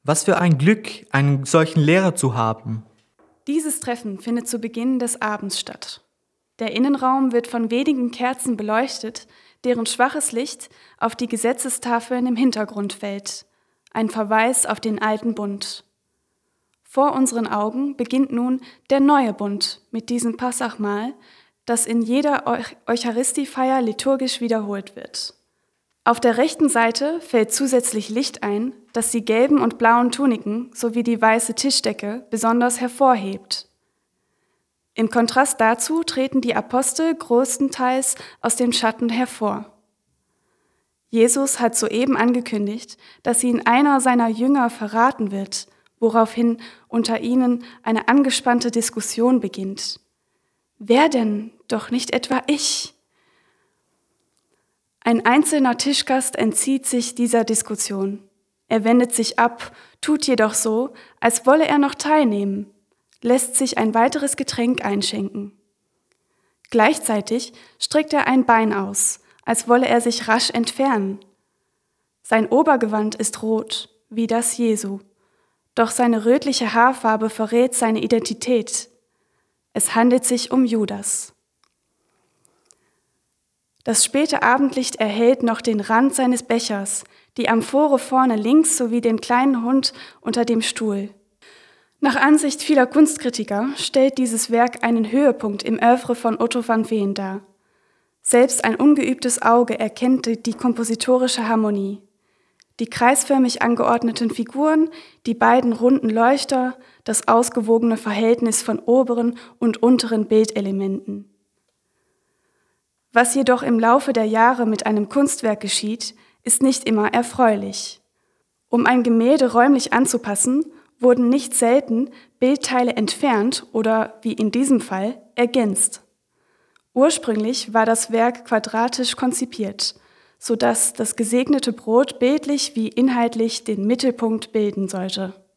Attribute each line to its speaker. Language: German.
Speaker 1: Was für ein Glück, einen solchen Lehrer zu haben.
Speaker 2: Dieses Treffen findet zu Beginn des Abends statt. Der Innenraum wird von wenigen Kerzen beleuchtet, deren schwaches Licht auf die Gesetzestafeln im Hintergrund fällt, ein Verweis auf den alten Bund. Vor unseren Augen beginnt nun der neue Bund mit diesem Passachmahl, das in jeder Eucharistiefeier liturgisch wiederholt wird. Auf der rechten Seite fällt zusätzlich Licht ein, das die gelben und blauen Tuniken sowie die weiße Tischdecke besonders hervorhebt. Im Kontrast dazu treten die Apostel größtenteils aus dem Schatten hervor. Jesus hat soeben angekündigt, dass ihn einer seiner Jünger verraten wird, woraufhin unter ihnen eine angespannte Diskussion beginnt. Wer denn? Doch nicht etwa ich? Ein einzelner Tischgast entzieht sich dieser Diskussion. Er wendet sich ab, tut jedoch so, als wolle er noch teilnehmen, lässt sich ein weiteres Getränk einschenken. Gleichzeitig streckt er ein Bein aus, als wolle er sich rasch entfernen. Sein Obergewand ist rot, wie das Jesu, doch seine rötliche Haarfarbe verrät seine Identität. Es handelt sich um Judas. Das späte Abendlicht erhellt noch den Rand seines Bechers, die Amphore vorne links sowie den kleinen Hund unter dem Stuhl. Nach Ansicht vieler Kunstkritiker stellt dieses Werk einen Höhepunkt im Œuvre von Otto van Veen dar. Selbst ein ungeübtes Auge erkennt die kompositorische Harmonie. Die kreisförmig angeordneten Figuren, die beiden runden Leuchter, das ausgewogene Verhältnis von oberen und unteren Bildelementen. Was jedoch im Laufe der Jahre mit einem Kunstwerk geschieht, ist nicht immer erfreulich. Um ein Gemälde räumlich anzupassen, wurden nicht selten Bildteile entfernt oder, wie in diesem Fall, ergänzt. Ursprünglich war das Werk quadratisch konzipiert, sodass das gesegnete Brot bildlich wie inhaltlich den Mittelpunkt bilden sollte.